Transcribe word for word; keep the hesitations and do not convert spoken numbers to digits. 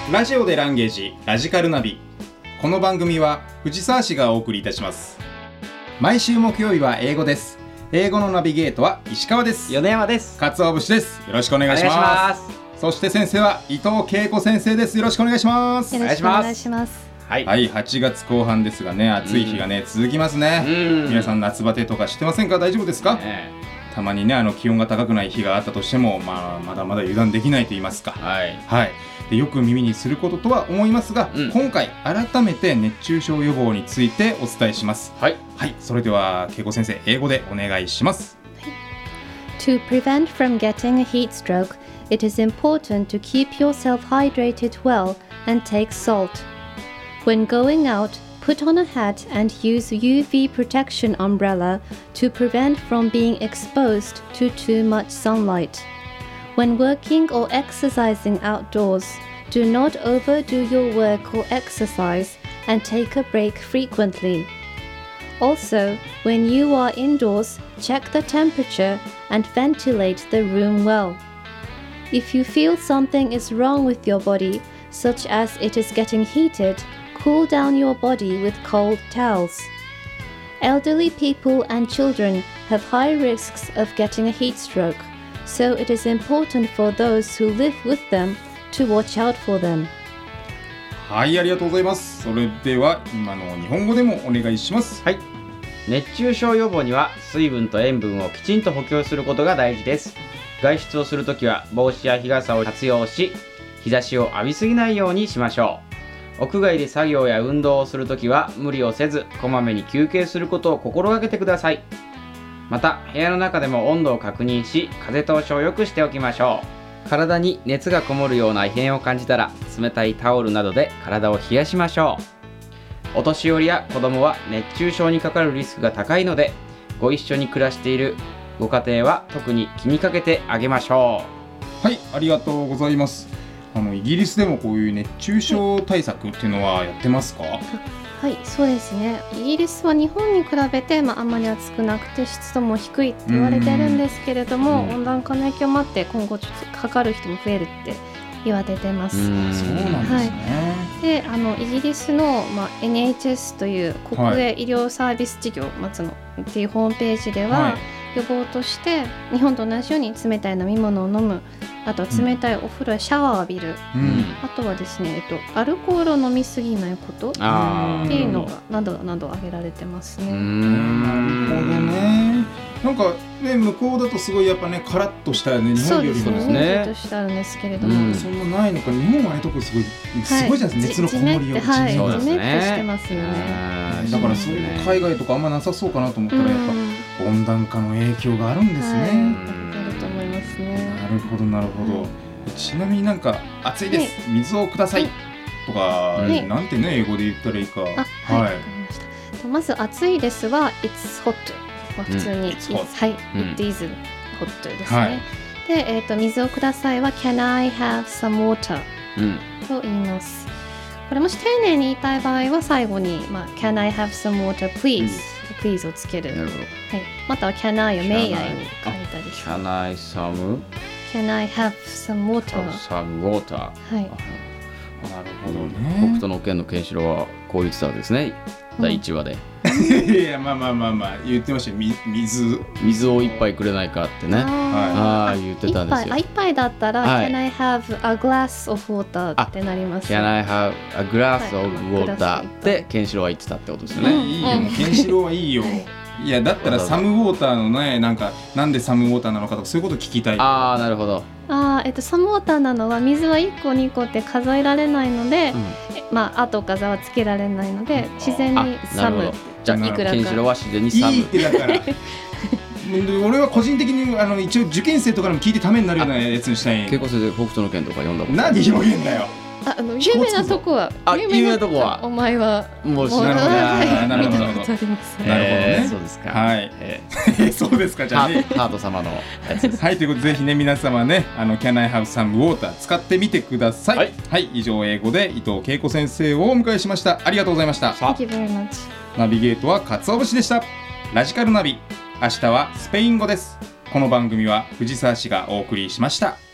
ラジオでランゲージラジカルナビ。この番組は藤沢市がお送りいたします。毎週木曜日は英語です。英語のナビゲートは石川です。 米山です。 勝尾節です。よろしくお願いします。お願いします。そして先生は伊藤恵子先生です。よろしくお願いします。 よろしくお願いします。 はい、はい、はちがつこう半ですがね、暑い日がね、うん、続きますね。皆さん夏バテとかしてませんか？大丈夫ですか？ね、たまにね、あの気温が高くない日があったとしても、まあ、まだまだ油断できないと言いますか、はいはい、でよく耳にすることとは思いますが、うん、今回改めて熱中症予防についてお伝えします。はい、はい、それでは恵子先生、英語でお願いします。はい、 To prevent from getting a heat stroke, it is important to keep yourself hydrated well and take salt. When going out, put on a hat and use U V protection umbrella to prevent from being exposed to too much sunlight. When working or exercising outdoors, do not overdo your work or exercise and take a break frequently. Also, when you are indoors, check the temperature and ventilate the room well. If you feel something is wrong with your body, such as it is getting heated,Cool down your body with cold towels. Elderly people and children have high risks of getting a heat stroke, so it is important for those who live with them to watch out for them. はい、ありがとうございます。それでは今の日本語でもお願いします。 はい。熱中症予防には水分と塩分をきちんと補給することが大事です。外出をするときは帽子や日傘を活用し、日差しを浴びすぎないようにしましょう。屋外で作業や運動をするときは無理をせず、こまめに休憩することを心がけてください。また、部屋の中でも温度を確認し、風通しを良くしておきましょう。体に熱がこもるような異変を感じたら、冷たいタオルなどで体を冷やしましょう。お年寄りや子供は熱中症にかかるリスクが高いので、ご一緒に暮らしているご家庭は特に気にかけてあげましょう。はい、ありがとうございます。あのイギリスでもこういう熱中症対策っていうのはやってますか？ はい、そうですね。イギリスは日本に比べて、まあ、あんまり暑くなくて湿度も低いって言われてるんですけれども、温暖化の影響もあって今後ちょっとかかる人も増えるって言われてます。 そうなんですね。 はい、であのイギリスの、まあ、エヌエイチエス という国営医療サービス事業、まつのっていうホームページでは、はい、予防として日本と同じように冷たい飲み物を飲む、あとは冷たいお風呂やシャワーを浴びる、うん、あとはですね、えっと、アルコールを飲みすぎないことっていうのがなどなど挙げられてますね。うーん、なるほどね。なんかね、向こうだとすごいやっぱね、カラッとしたね、日本よりもですね、 カラッとしてあるんですけれども、うん、 そんなないのか。日本はあれとこすごい、すごいじゃないですか、熱のこもりよう、 はい、ジメッとしてますよね。 だからそういう海外とかあんまなさそうかなと思ったら、やっぱ温暖化の影響があるんですね。はい、 あると思いますね。 なるほどなるほど。はい、ちなみになんか暑いです、はい、水をください、はい、とか、はい、なんてね、英語で言ったらいいか。あ、はい、わ、 はい、かりました。まず暑いですは It's hot、まあ、普通に、うん、It's hot、はい、うん、It is hot ですね。はい、で、えーと、水をくださいは Can I have some water、うん、と言います。これもし丁寧に言いたい場合は最後に、まあ、Can I have some water please、please をつける。なるほど。はい、または Can I を May I に書いたりします。 Can I some Can I have some water? Have some water. はい。なるほどね。 北斗の拳のケンシロウはこう言ってたわけですね。だいいちわで。 いや、まあまあまあまあ言ってましたよ。水水を一杯くれないかってね。ああ、言ってたんですよ。 一杯だったら、はい、Can I have a glass of water ってなります。 Can I have a glass of water ってケンシロウは言ってたってことですよね。 いいよ、ケンシロウはいいよ。いやだったらサムウォーターのね、なんかなんでサムウォーターなのかとかそういうこと聞きたい。 ああ、なるほど。 あ、えっと、サムウォーターなのは水はいっこにこって数えられないので、うん、まあ、あとかざはつけられないので自然にサム。 じゃあいくらかケンシロウは自然にサム。 いいってだから俺は個人的にあの一応受験生とかにも聞いてためになるようなやつにしたい。 結構それで北斗の拳とか読んだことなんで表現だよ。 ああの有名なとこはあ有名なとこはお前はもうなるほどなるほどなるほどなるほどね。そうですか。 はい。そうですか。じゃあね、 ハート様のやつです。 はい、ということでぜひね皆様ね、あの Can I have some water 使ってみてください。はい、はい、以上英語で伊藤恵子先生をお迎えしました。ありがとうございました。 Thank you very much。 ナビゲートは勝尾節でした。ラジカルナビ、明日はスペイン語です。この番組は藤沢市がお送りしました。